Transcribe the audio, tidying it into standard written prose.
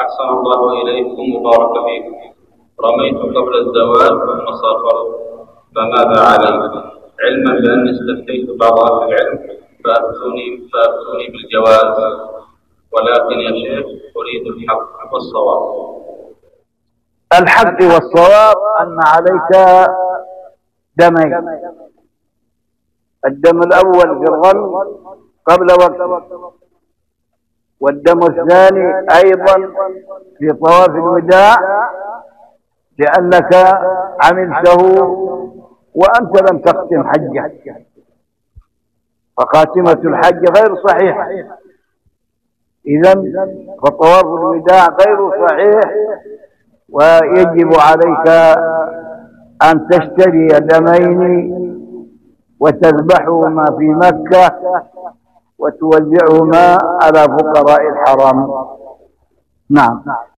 أحسن الله إليكم وبارك فيكم. رميت قبل الزواج ثم سافرت، فماذا علي؟ علما بأني استفتيت بعض أهل العلم فأفتوني بالجواز، ولكن يا شيخ أريد الحق والصواب. الحق والصواب أن عليك دمين: الدم الأول في الرمي قبل وقته، والدم الثاني أيضا في طواف الوداع، لأنك عملته وأنت لم تختم حجك، فخاتمة الحج غير صحيحة. إذن فطواف الوداع غير صحيح، ويجب عليك أن تشتري دمين وتذبحهما في مكة وتوزعهما على فقراء الحرم. نعم.